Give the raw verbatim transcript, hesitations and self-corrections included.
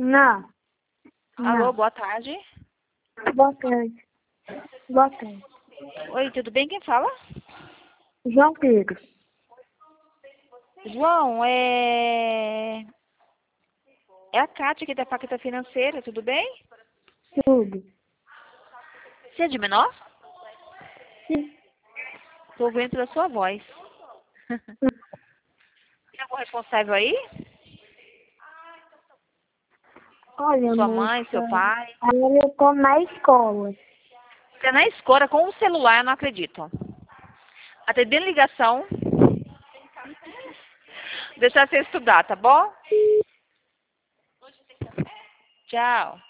Não. Alô, Não. boa tarde. Boa tarde. Boa tarde. Oi, tudo bem? Quem fala? João Pedro. João, é... É a Kátia aqui da Paqueta Financeira, tudo bem? Tudo. Você é de menor? Sim. Estou ouvindo pela sua voz. Tem algum responsável aí? Olha, Sua mãe, seu moça, pai? agora eu tô na escola. Você é na escola com o celular, eu não acredito. Atendendo ligação. Deixar você estudar, tá bom? Tchau.